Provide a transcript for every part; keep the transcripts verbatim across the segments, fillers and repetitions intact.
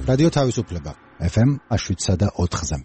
რადიო თავისუფლება ეფ ემ შვიდსა და ოთხზე.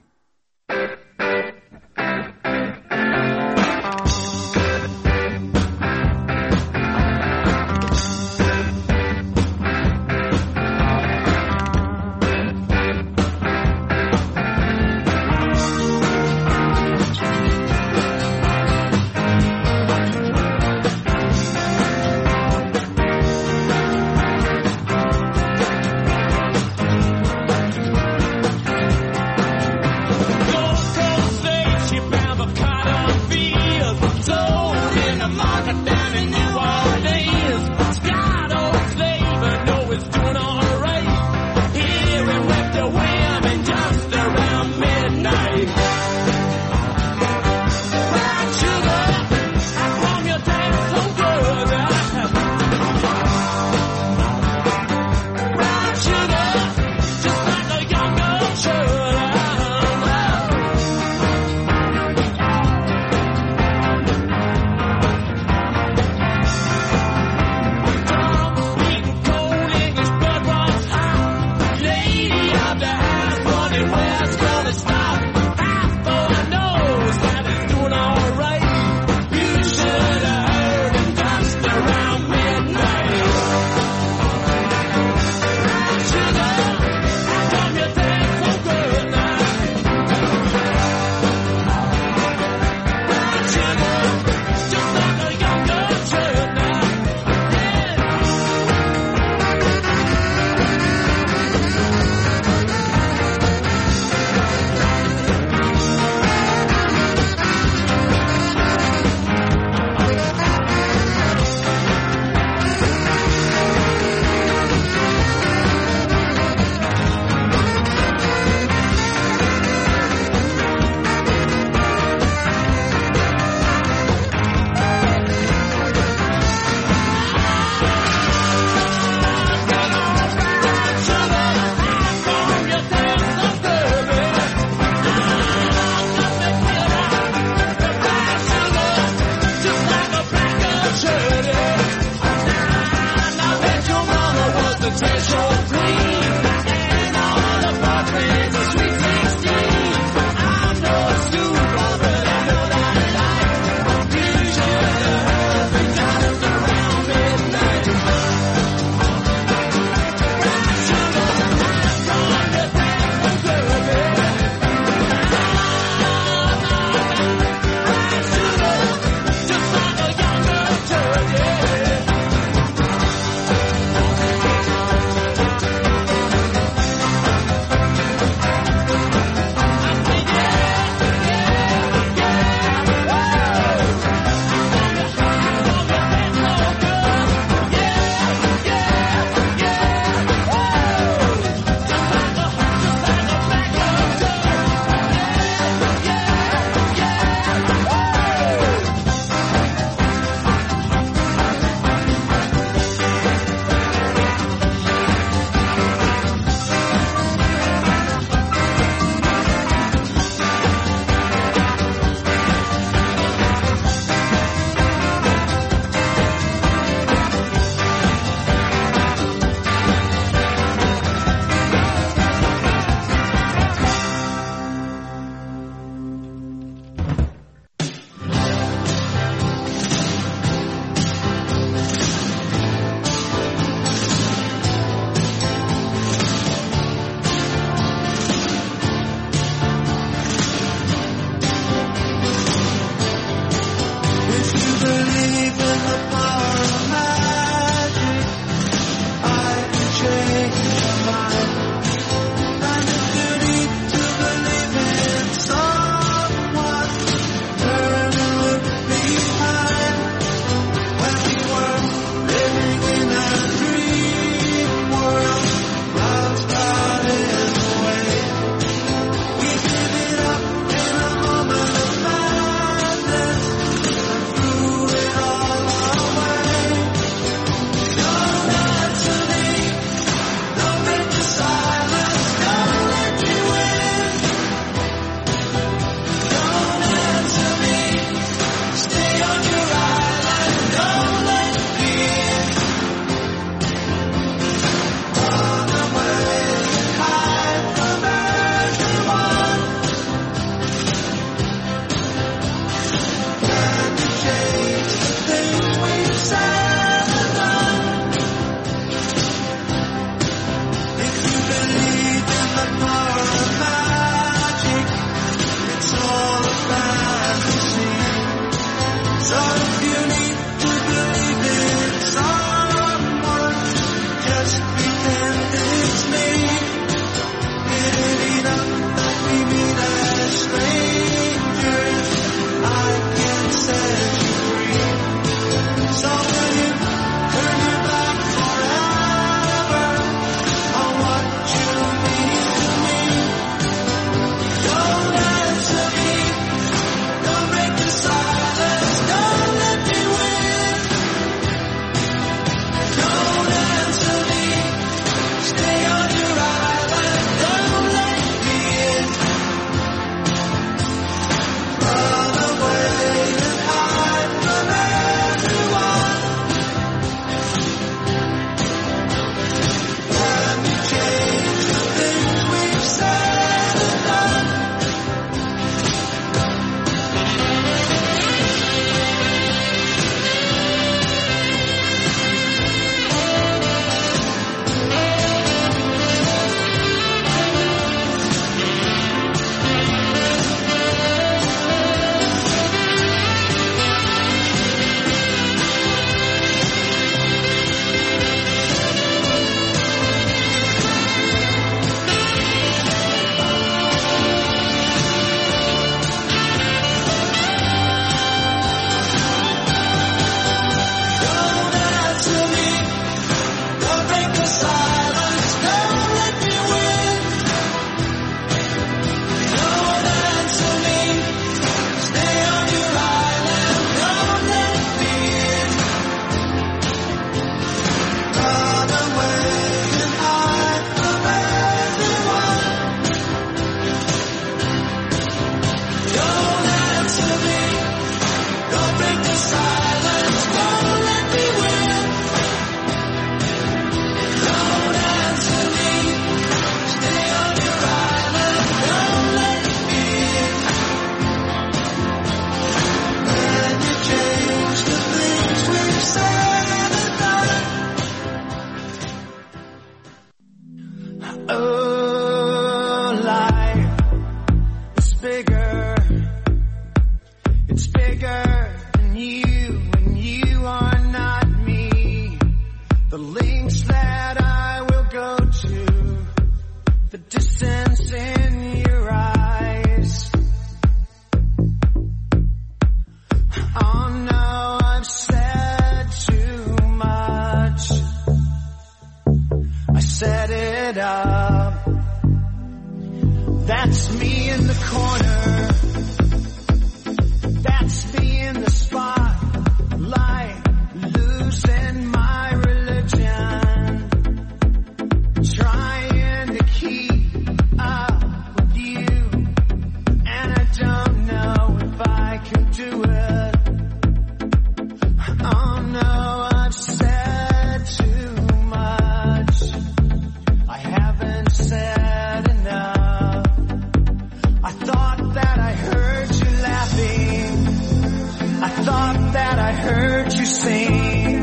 Oh no, I've said too much. I haven't said enough. I thought that I heard you laughing. I thought that I heard you sing.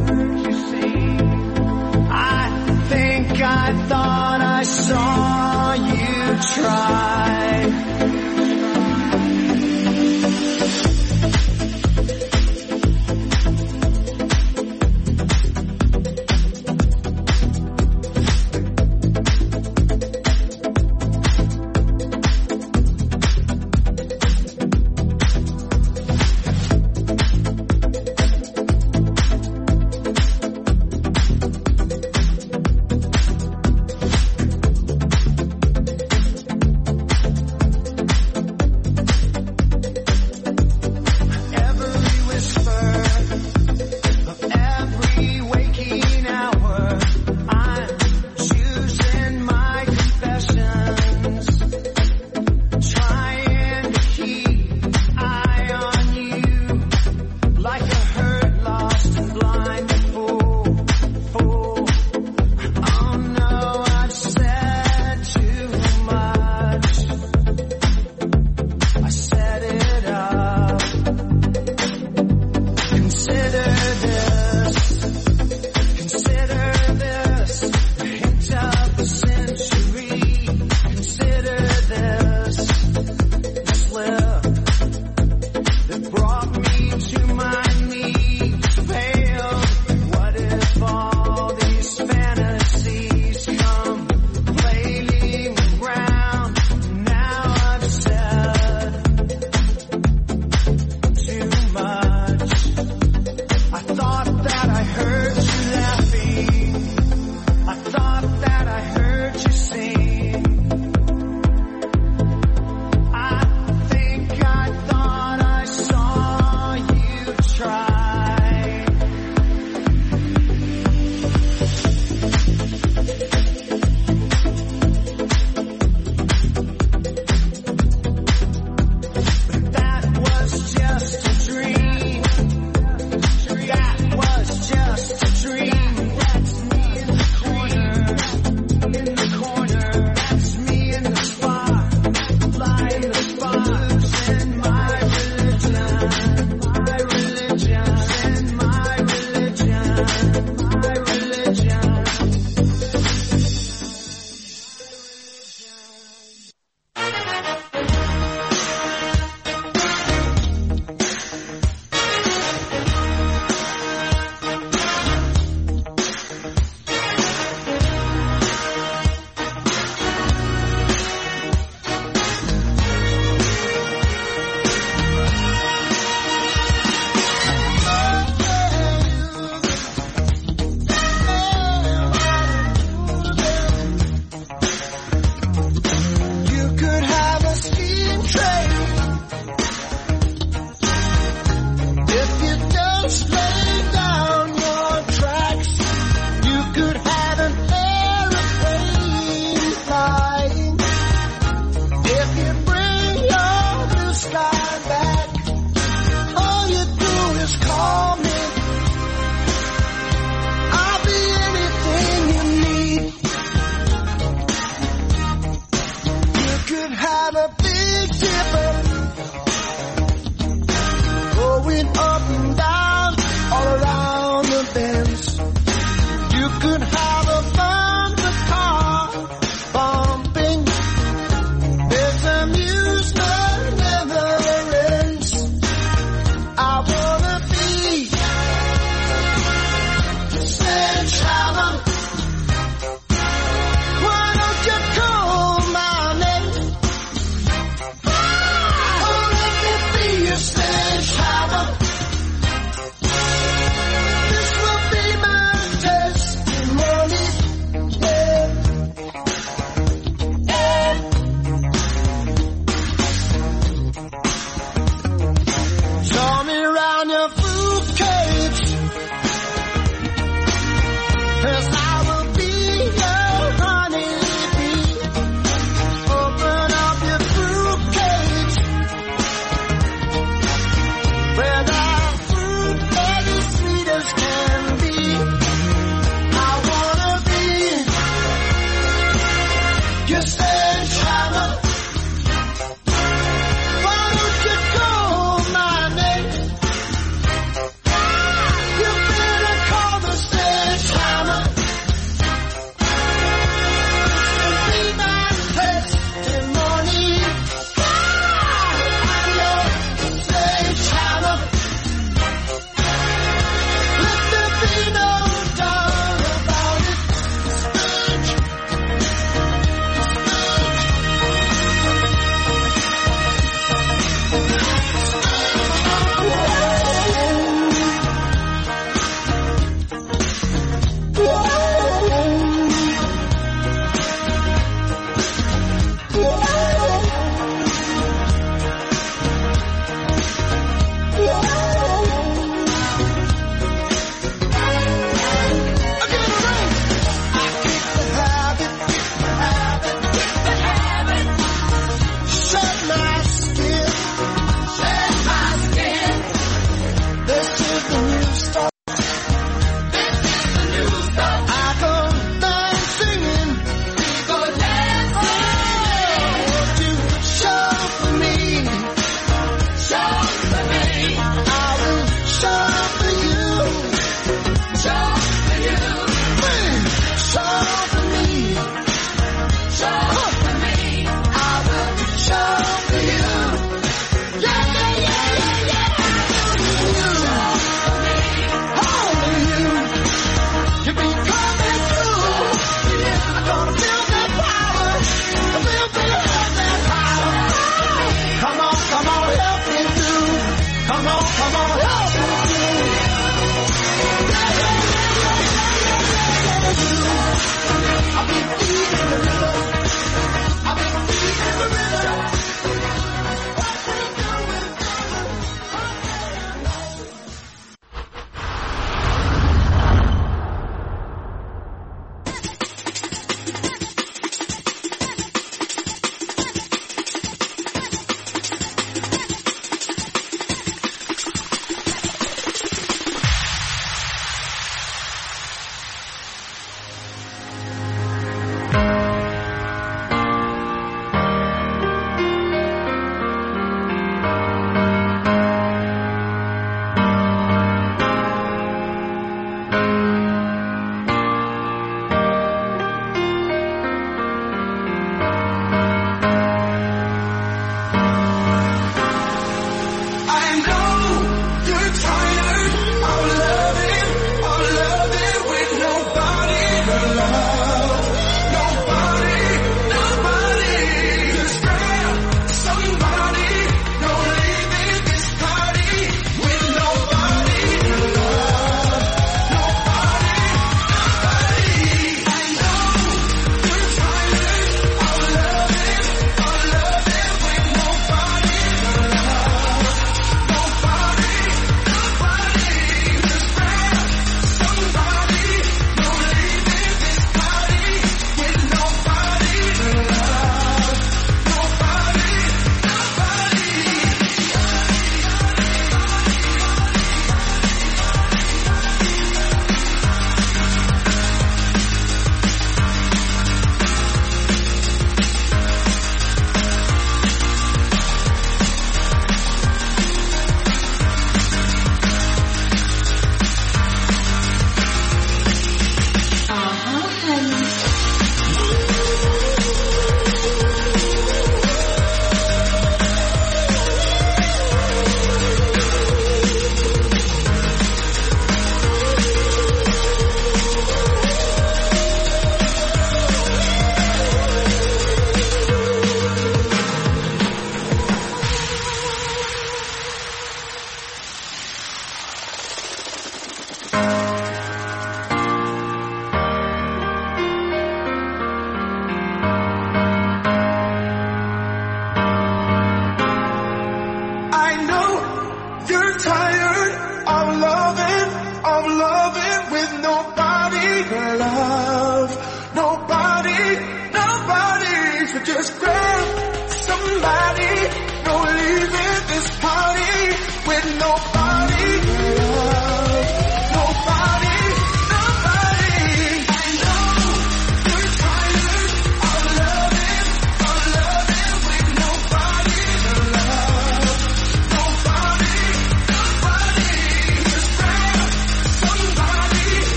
I think I thought I saw you try.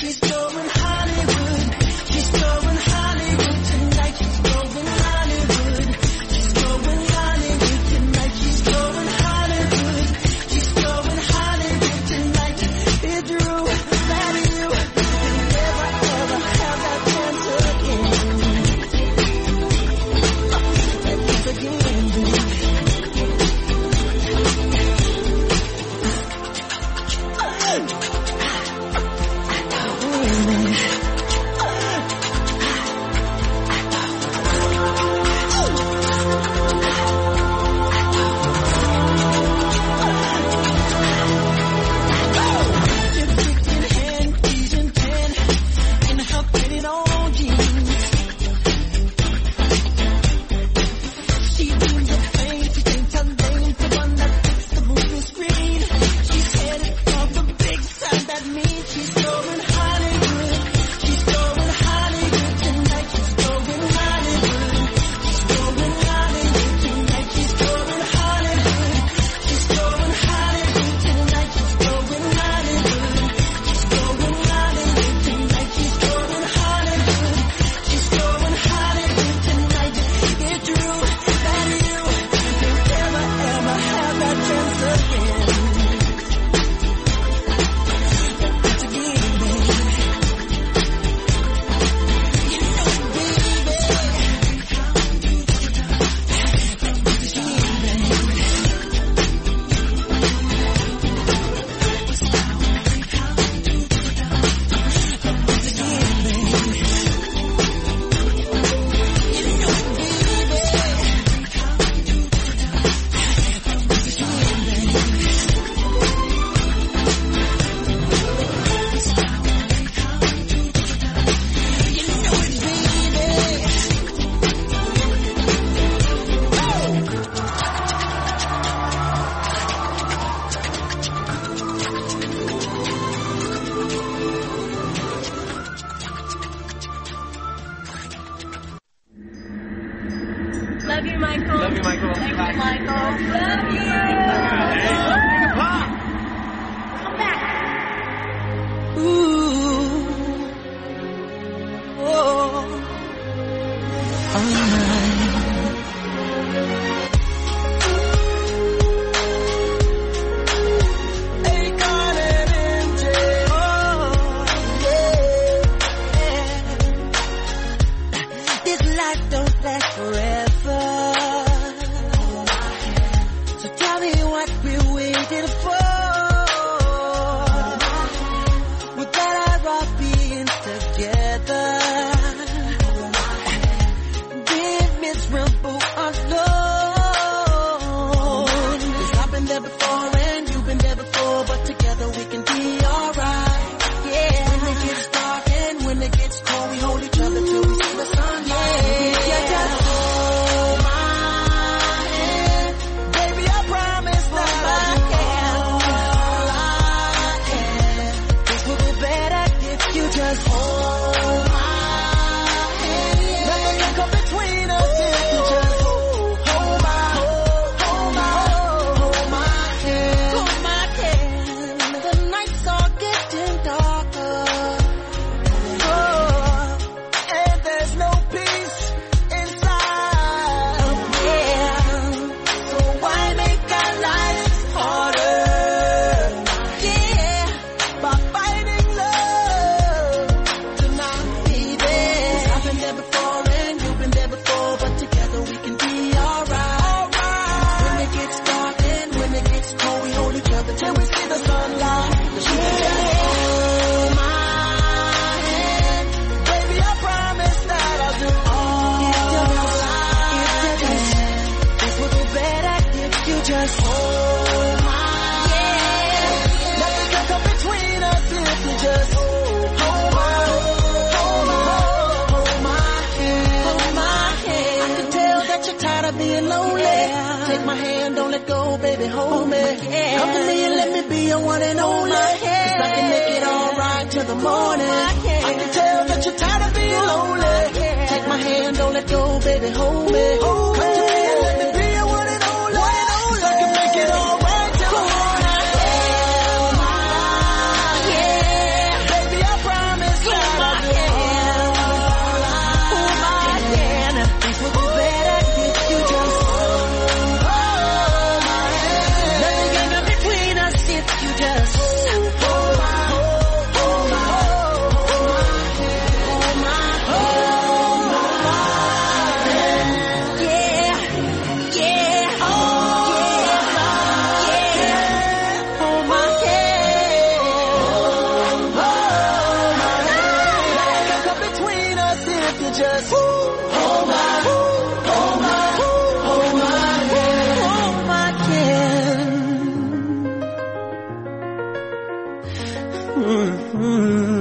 She's going Hollywood. She's going Hollywood tonight. She's going Hollywood. She's going Hollywood tonight. She's going Hollywood. She's going Hollywood tonight. It's true that you will never ever have that chance again. That chance again, baby. Love you, Michael. Love you, Michael. Thank you, Michael. Love you. Come back. Ooh, oh, all night. Akon and M J, oh, yeah. This life don't last forever. So tell me what we're waiting for. We better all be in together. Being miserable alone. 'Cause I've been there before and you've been there before, but together we can be alright. Yeah. When it gets dark and when it gets cold, we hold each other till we see the sun. Yeah. Yeah, just hold my hand. Baby, I promise that I'll do all I can. This will be better if you just hold my hand. Nothing can come between us if you just hold my, hold my, hold my hand. Hold my hand. The nights are getting darker. Oh, and there's no peace inside. Yeah. So why make our lives harder? Yeah. By fighting love tonight, baby. 'Cause I've been there before and you've been there before, but together we can be alright. When it gets dark and when it gets cold, we hold each other till we see the sunlight. Hold my hand, baby. I promise that I'll do all I can. This will be better if you just hold my hand. Nothing can come between us if you just hold my, hold my, hold my hand. Hold my hand. I can tell that you're tired of being lonely. Take my hand, don't let go, baby, hold me. Come to me and let me be your one and only. 'Cause I can make it all right till the morning. I can tell that you're tired of being lonely. Take my hand, don't let go, baby, hold me. Come to me and let me be your one and only. I can make it all right till the morning. Yeah, baby, I promise. just hold my, hold my, hold my hand, hold my hand. Mm-hmm.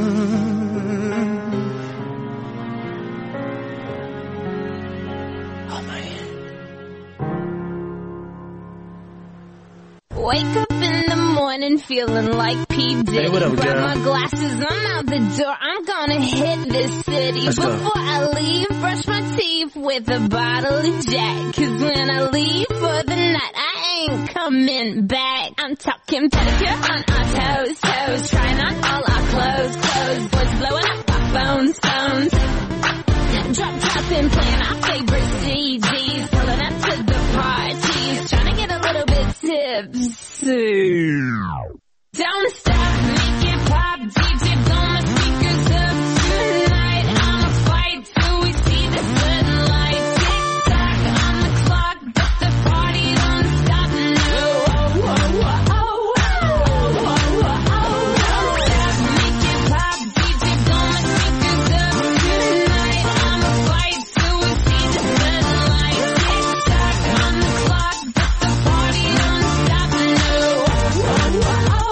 Wake up in the morning feeling like P. Diddy. Hey, what up, Grab girl? my glasses, I'm out the door. I'm gonna hit this city. Let's go. Before I leave, brush my teeth with a bottle of Jack. Cause when I leave for the night, I ain't coming back. I'm talking pedicure on our toes, toes. Trying on all our clothes, clothes. Boys blowing up our phones, phones. Drop top and playing our favorite C Ds. Pulling up to the parties. Trying to get a little bit tipsy. Don't stop, make it pop. D J blow my speakers up tonight. I'ma fight till we see the sunlight. Tick tock on the clock, but the party don't stop now. Oh, oh, oh, oh, oh, oh, oh, oh. Don't stop, make it pop. D J blow my speakers up tonight. I'ma fight till we see the sunlight. Tick tock on the clock, but the party don't stop now. Oh, oh, oh,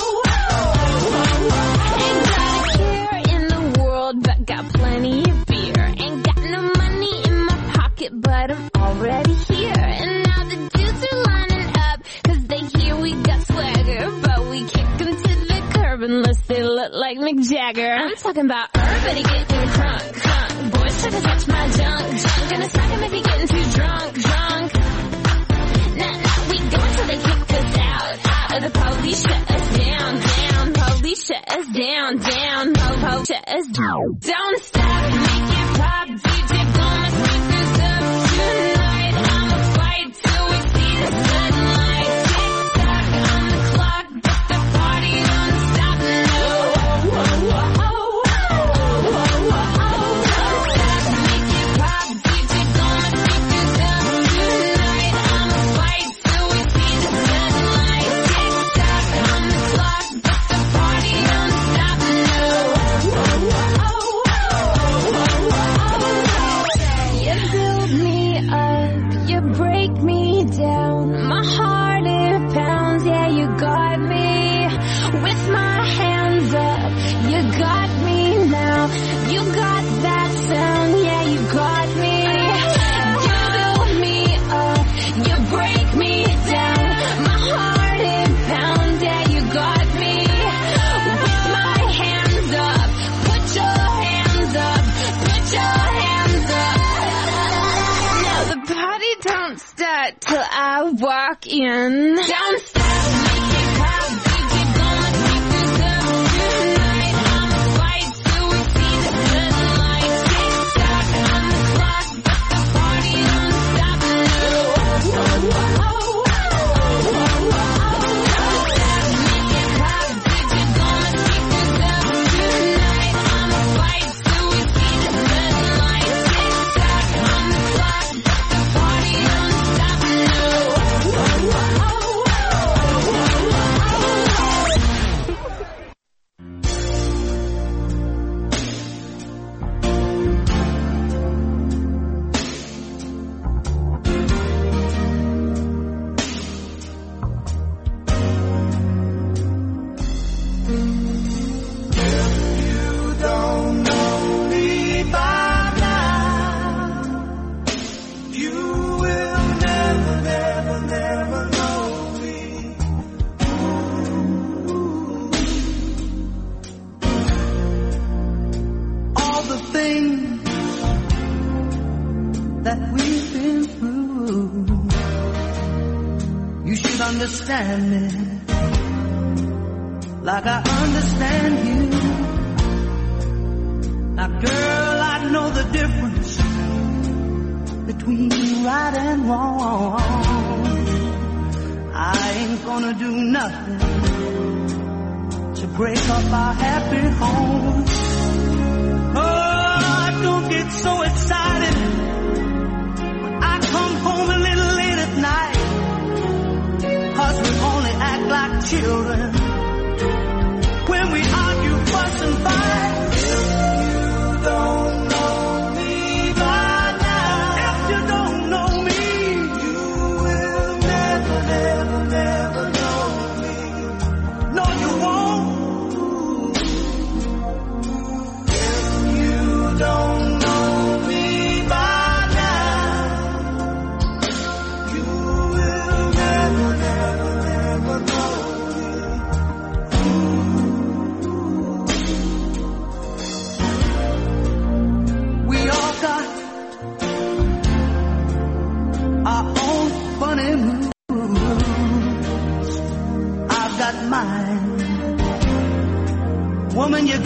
ain't got a care in the world, but got plenty of beer. Ain't got no money in my pocket, but I'm already here. And now the dudes are lining up, cause they hear we got swagger. But we kick them to the curb unless they look like Mick Jagger. I'm talking about everybody getting crunk, crunk. Boys try to touch my junk, junk. Gonna smack him if he getting too drunk, drunk. Nah, nah, we go until they kick us out, out. Or the police shut us down, down. Police shut us down, down. Po, po, shut us down. Don't stop, make it pop. D J blow my speakers up tonight. I'ma fight till we see the sunlight. Tick tock on the clock, but the party don't stop now. Oh, oh, oh, oh, oh, oh, oh, oh. Don't stop, make it pop. D J blow my speakers up tonight. I'ma fight till we see the sunlight. Tick tock on the clock, but the party don't stop now. Oh, oh, oh, oh, oh, oh. You build me up, you break me down. My heart it pounds, yeah, you got me. With my hands up, you got me now. You got that sound, yeah, you got me. You build me up, you break me down. My heart it pounds, yeah, you got me. With my hands up, put your hands up, put your hands up. Now the party don't start till I walk in. Don't stop, make it pop. D J blow my speakers up tonight. I'ma fight till we see the sunlight. Tick tock on the clock, but the party don't stop now. Oh, oh, oh, oh, oh, oh, oh. Don't stop, make it pop. D J blow my speakers up tonight. I'ma fight till we see the sunlight. Tick tock on the clock, but the party don't stop now. Oh, oh, oh, oh, oh, oh, oh. Don't know me by now. You will never, never, never know me. All the things that we've been through, you should understand me like I understand you. Now, girl, I know the difference between right and wrong. I ain't gonna do nothing to break up our happy home. Oh, don't get so excited when I come home a little late at night. 'Cause we only act like children when we argue, fuss and fight. If you don't know me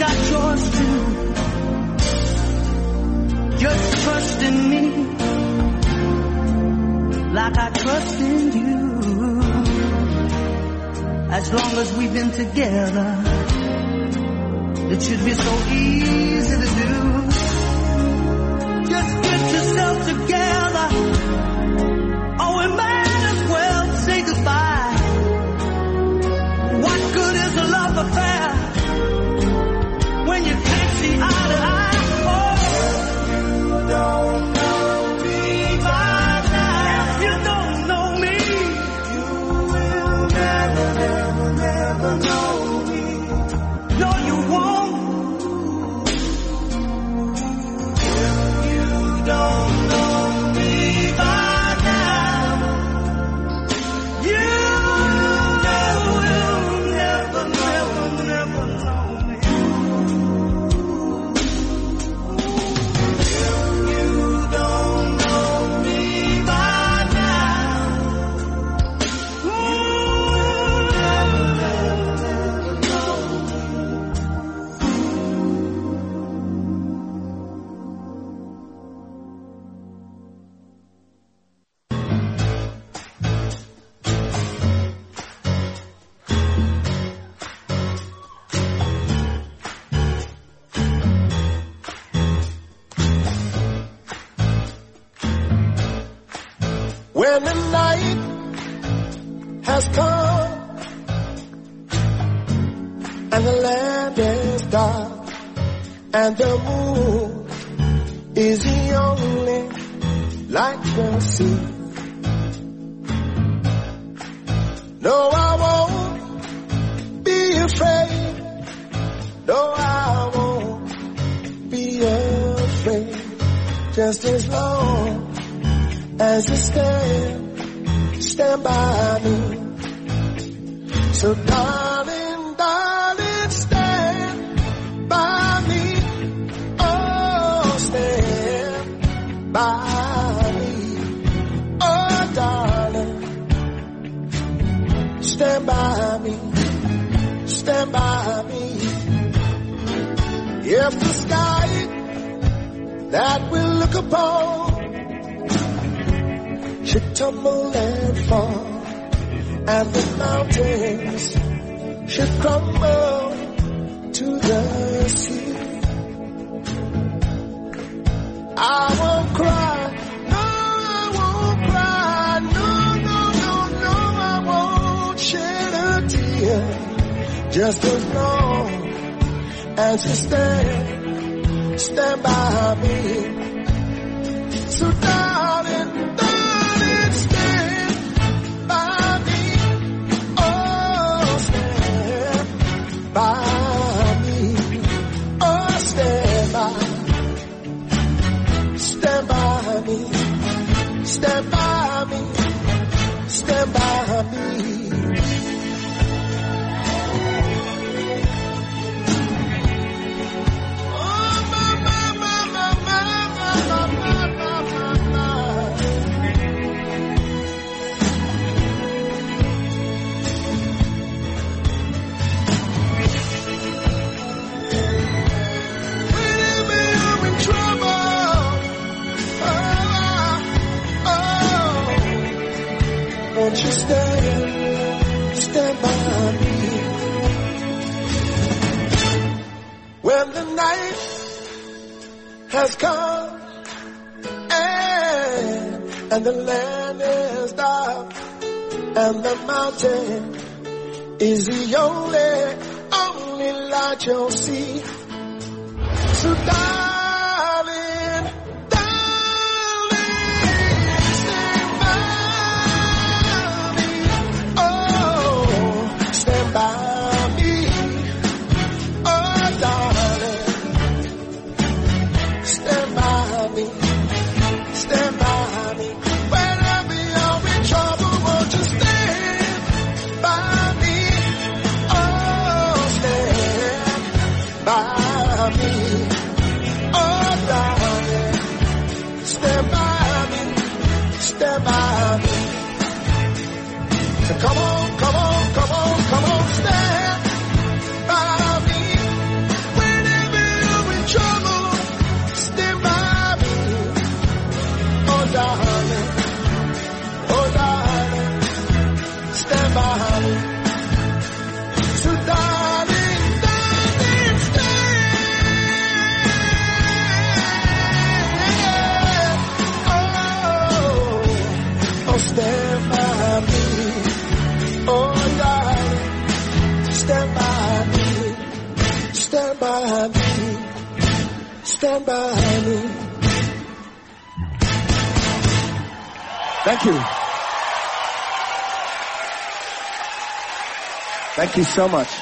got yours too. Just trust in me, like I trust in you. As long as we've been together, it should be so easy to do. Just get yourself together, or we might as well say goodbye. What good is a love affair when you can't see eye to eye? Oh, you don't know me by now. If you don't know me, you will never, never, never know me. No, you won't. If you don't know me by now, you will never, never, never know me. If you don't know me by now, you will never, never know me. When the night has come and the land is dark and the moon is the only light you'll see. No, I won't be afraid. No, I won't be afraid. Just as long as you stand, stand by me. So darling, darling, stand by me. Oh, stand by me. Oh, darling, stand by me. Stand by me. If the sky that we look upon should tumble and fall, and the mountains should crumble to the sea, I won't cry, no, I won't cry, no, no, no, no, I won't shed a tear, just as long as you stand, stand by me. So darling, darling, stand by me. Oh, stand by me. Oh, stand by. Stand by me. Stand by me. Stand by me. Won't you stand, stand by me? When the night has come and, and the land is dark and the mountain is the only, only light you'll see. So darling, come on, come on, come on, come on, stand by me. When stand by me, stand by me. Thank you. Thank you so much.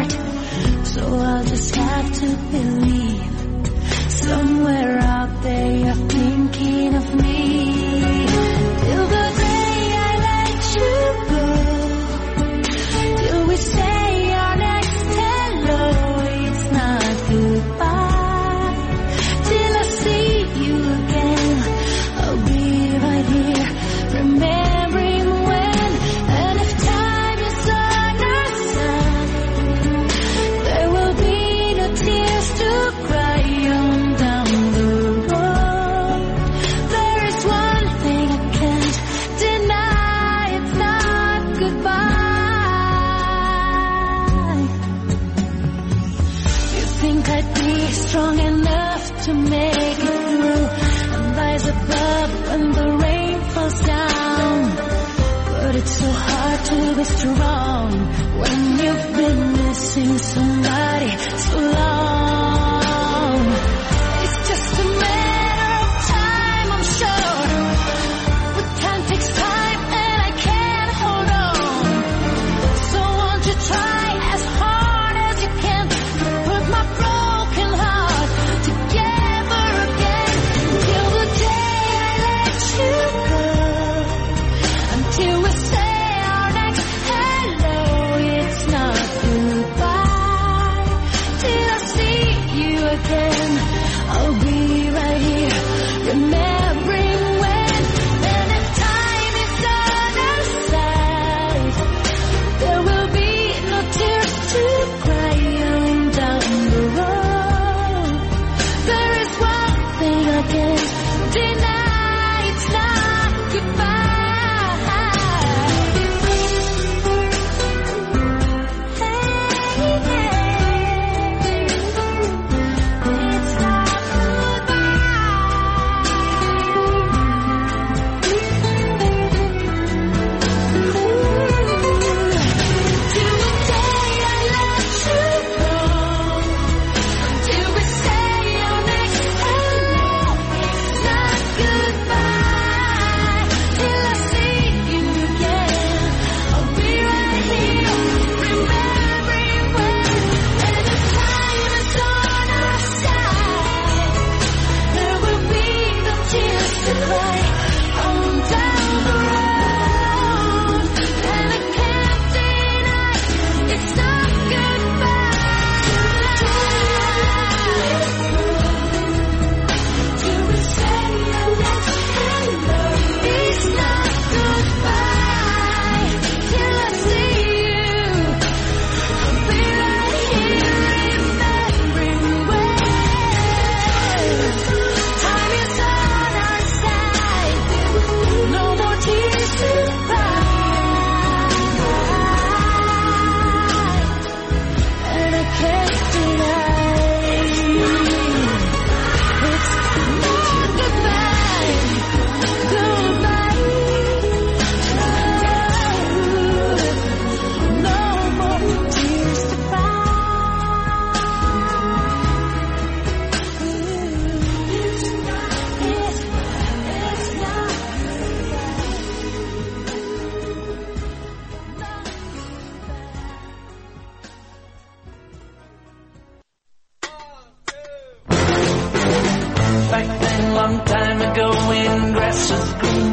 So I'll just have to believe somewhere out there to be strong when you've been missing somebody so long. It's just a matter of time, I'm sure. But time takes time and I can't hold on. So won't you try as hard as you can to put my broken heart together again till the day I let you go. Until we say our next hello, it's not goodbye. Till I see you again, I'll be right here, remembering when. And if time is on our side, there will be no tears to cry on down the road. There is one thing I can't deny, it's not goodbye. Back then, long time ago, when grass was green,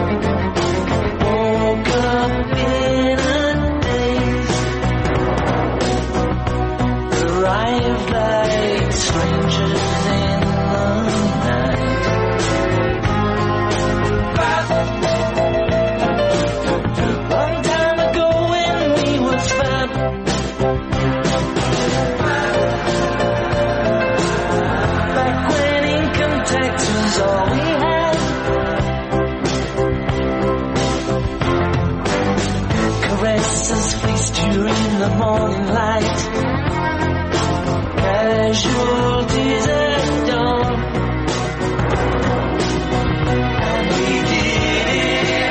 woke up in a daze, arrived like strangers in the night. Long time ago, when we was fat, back when income tax was all we had, caresses fleeced you in the morning light, casualties at dawn, and we did it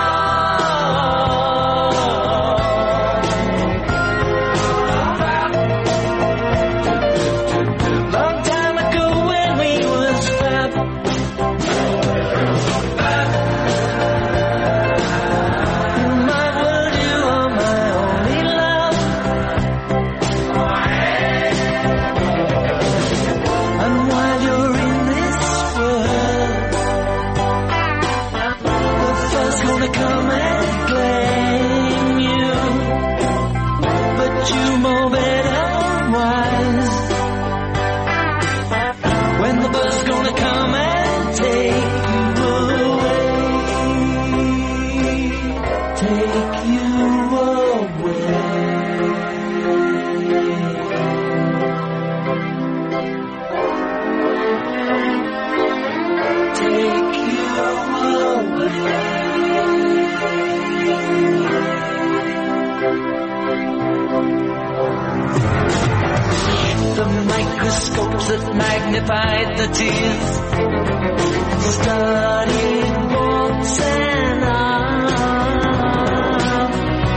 all. Long time ago when we was fat, in my world you are my only love, and while you're in this world, the first gonna come and claim you, but you know better wise, when the bird's gonna come and take you away, take you away. Take you away. The microscopes that magnified the tears started waltzing on.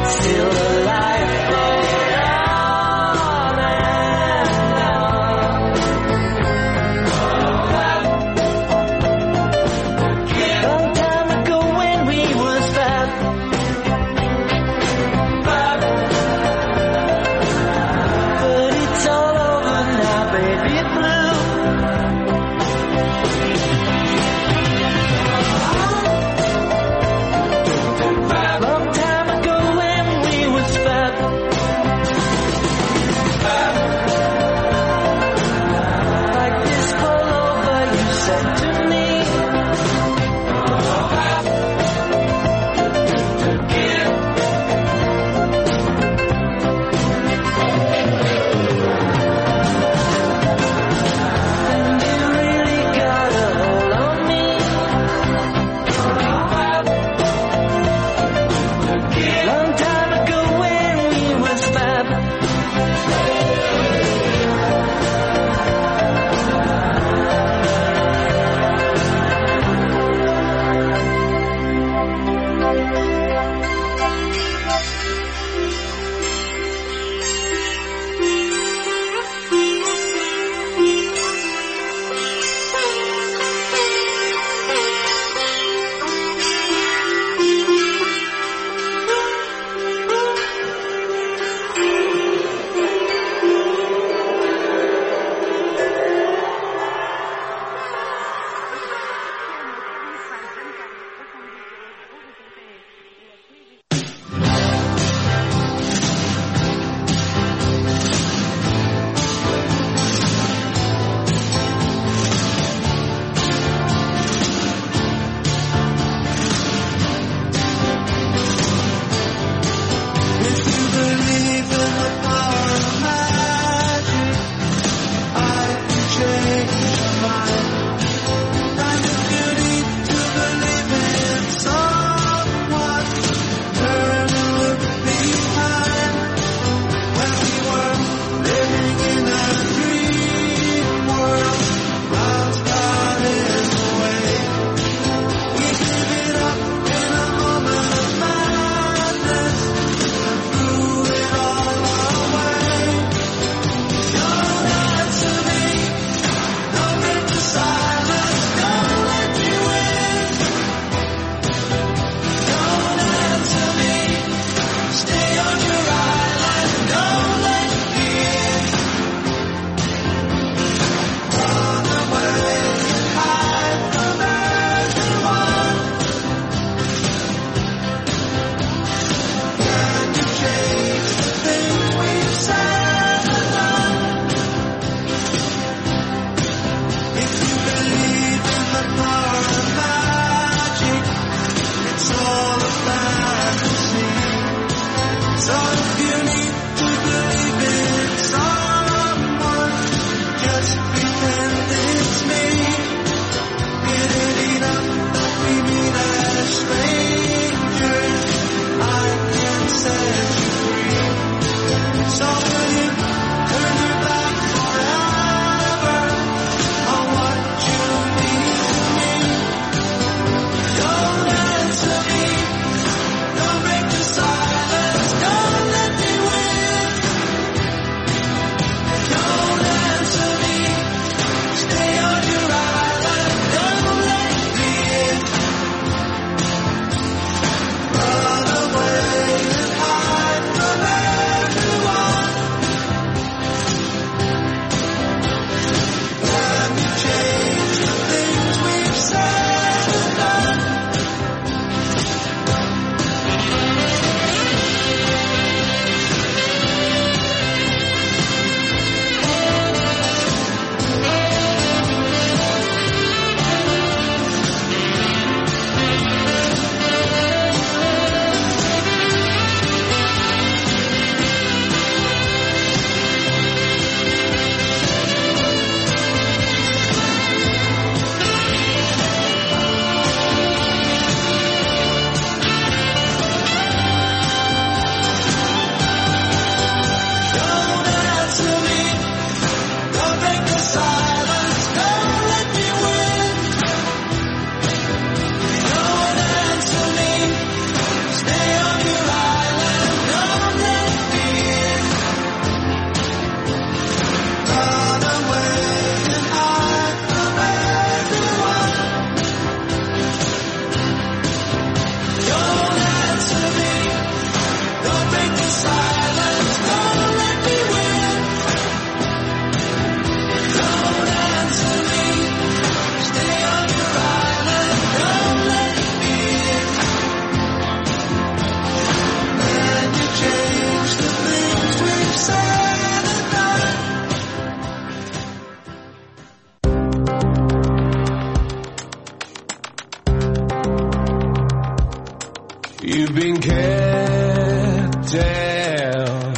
You've been kept down.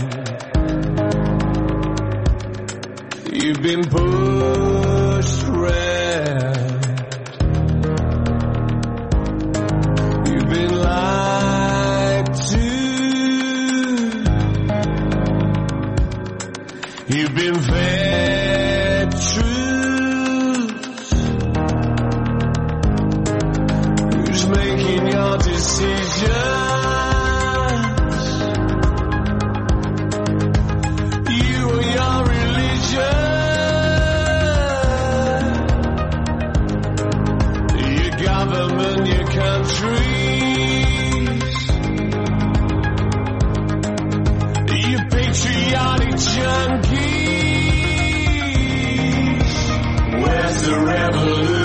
You've been pushed around. You've been lied to. You've been fed truths. Who's making your decisions? You or your religion? Your government, your countries? Your patriotic junkies? Where's the revolution?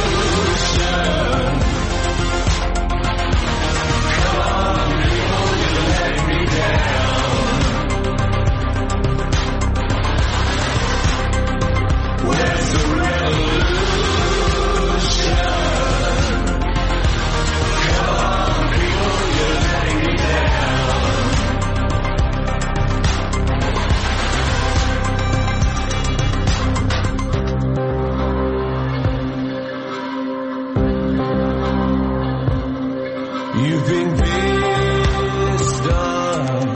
You've been pissed off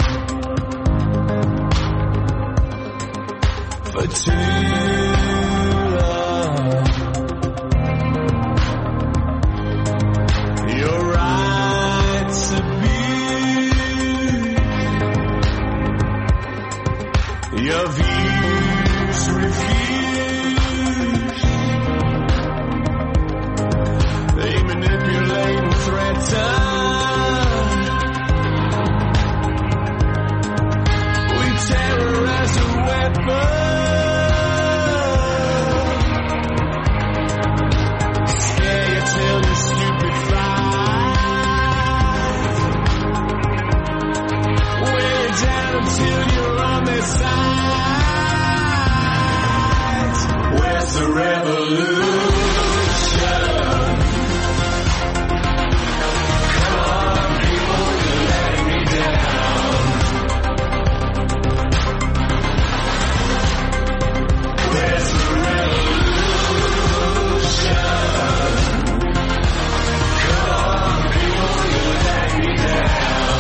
for too long. Your rights abused, your views refused. They manipulate and threaten. Terror as a weapon. Scare you till you're stupefied. Wear you down till you're on their side. Where's the revolution? Come on, people, you're letting me down. Where's the revolution? Come on, people, you're letting me down.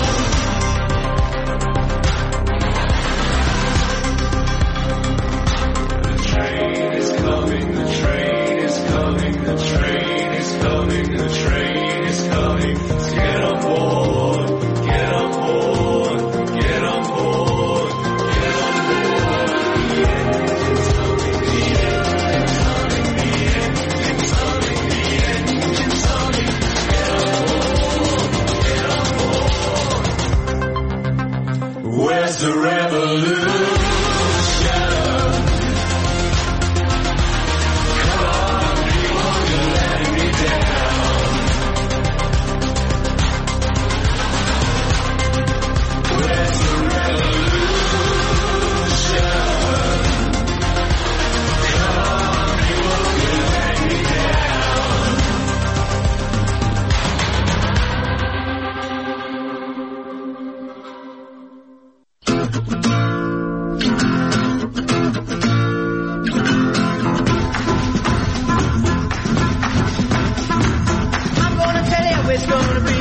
The train is coming, the train is coming, the train is coming, the train is coming. So get on board, get on board, get on board, get on board. The engine's coming, the engine's coming, the engine's coming, the engine's coming. Get on board, get on board. Where's the revolution? Come on, people, you're letting me down. Where's the revolution? Come on, people, you're letting me down. I'm gonna tell you how it's gonna be.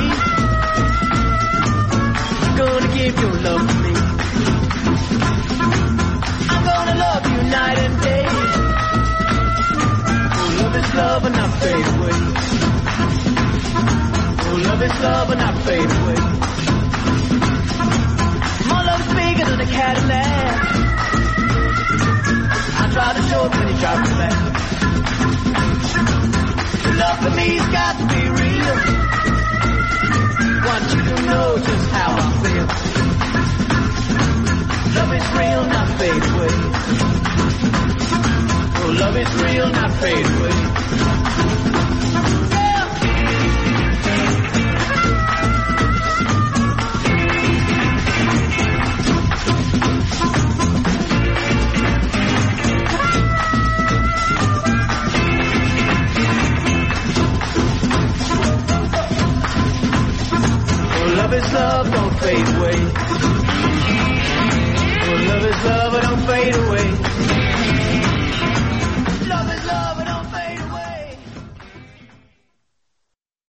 You're gonna give your love to me. I'm gonna love you night and day. Oh, love is love and not fade away. Oh, love is love and not fade away. My love's bigger than a Cadillac. I try to show it when you drop it back. Your love for me's got to be real. Want you to know just how I feel. Love is real, not fade away. Oh, love is real, not fade away. Yeah. is love, don't fade away. Oh, love is love, but don't fade away.